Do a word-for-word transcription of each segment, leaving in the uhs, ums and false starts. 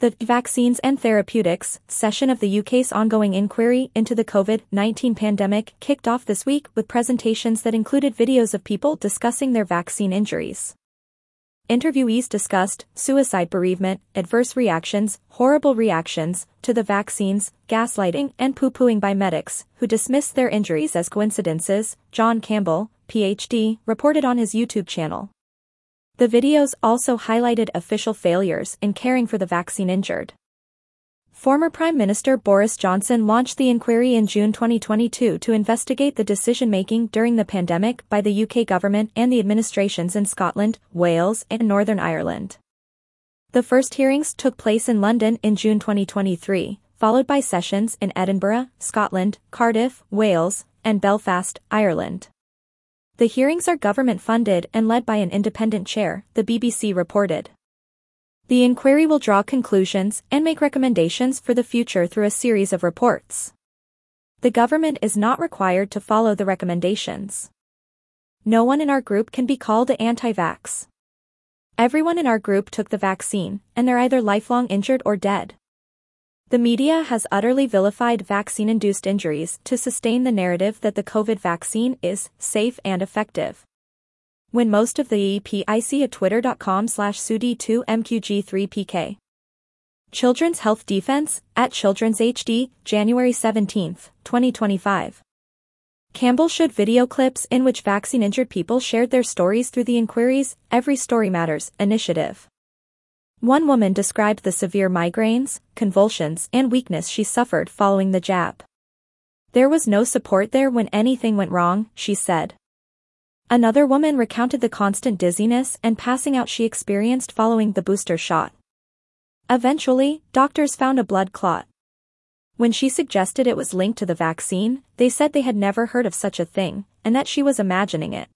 The Vaccines and Therapeutics session of the U K's ongoing inquiry into the COVID nineteen pandemic kicked off this week with presentations that included videos of people discussing their vaccine injuries. Interviewees discussed suicide, bereavement, adverse reactions, horrible reactions to the vaccines, gaslighting, and poo-pooing by medics who dismissed their injuries as coincidences, John Campbell, P H D, reported on his YouTube channel. The videos also highlighted official failures in caring for the vaccine injured. Former Prime Minister Boris Johnson launched the inquiry in June twenty twenty-two to investigate the decision-making during the pandemic by the U K government and the administrations in Scotland, Wales, and Northern Ireland. The first hearings took place in London in June twenty twenty-three, followed by sessions in Edinburgh, Scotland, Cardiff, Wales, and Belfast, Ireland. The hearings are government-funded and led by an independent chair, the B B C reported. The inquiry will draw conclusions and make recommendations for the future through a series of reports. The government is not required to follow the recommendations. No one in our group can be called anti-vax. Everyone in our group took the vaccine, and they're either lifelong injured or dead. The media has utterly vilified vaccine-induced injuries to sustain the narrative that the COVID vaccine is safe and effective. When most of the E P I C at twitter.com slash sudi two M Q G three P K. Children's Health Defense, at Children's H D, January seventeenth, twenty twenty-five. Campbell showed video clips in which vaccine-injured people shared their stories through the inquiry's Every Story Matters initiative. One woman described the severe migraines, convulsions, and weakness she suffered following the jab. There was no support there when anything went wrong, she said. Another woman recounted the constant dizziness and passing out she experienced following the booster shot. Eventually, doctors found a blood clot. When she suggested it was linked to the vaccine, they said they had never heard of such a thing, and that she was imagining it.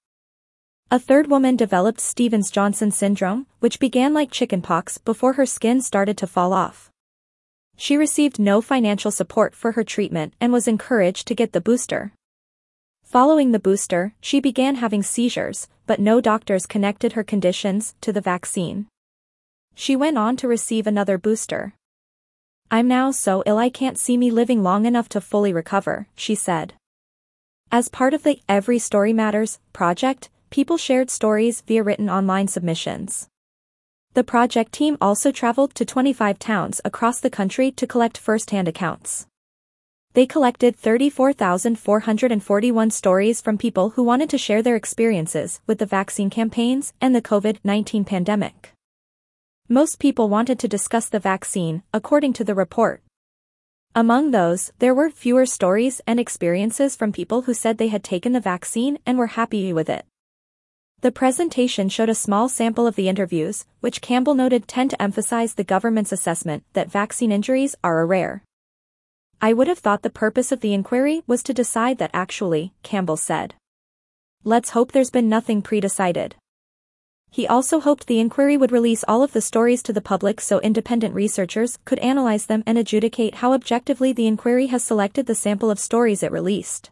A third woman developed Stevens-Johnson syndrome, which began like chickenpox before her skin started to fall off. She received no financial support for her treatment and was encouraged to get the booster. Following the booster, she began having seizures, but no doctors connected her conditions to the vaccine. She went on to receive another booster. "I'm now so ill I can't see me living long enough to fully recover," she said. As part of the Every Story Matters project, people shared stories via written online submissions. The project team also traveled to twenty-five towns across the country to collect first-hand accounts. They collected thirty-four thousand four hundred forty-one stories from people who wanted to share their experiences with the vaccine campaigns and the COVID nineteen pandemic. Most people wanted to discuss the vaccine, according to the report. Among those, there were fewer stories and experiences from people who said they had taken the vaccine and were happy with it. The presentation showed a small sample of the interviews, which Campbell noted tend to emphasize the government's assessment that vaccine injuries are a rare. "I would have thought the purpose of the inquiry was to decide that actually," Campbell said. "Let's hope there's been nothing pre-decided." He also hoped the inquiry would release all of the stories to the public so independent researchers could analyze them and adjudicate how objectively the inquiry has selected the sample of stories it released.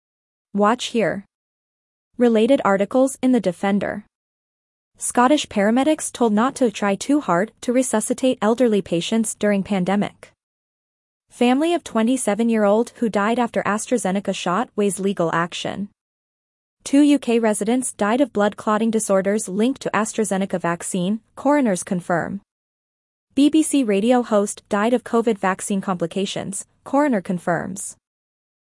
Watch here. Related articles in The Defender. Scottish paramedics told not to try too hard to resuscitate elderly patients during pandemic. Family of twenty-seven-year-old who died after AstraZeneca shot weighs legal action. Two U K residents died of blood clotting disorders linked to AstraZeneca vaccine, coroners confirm. B B C radio host died of COVID vaccine complications, coroner confirms.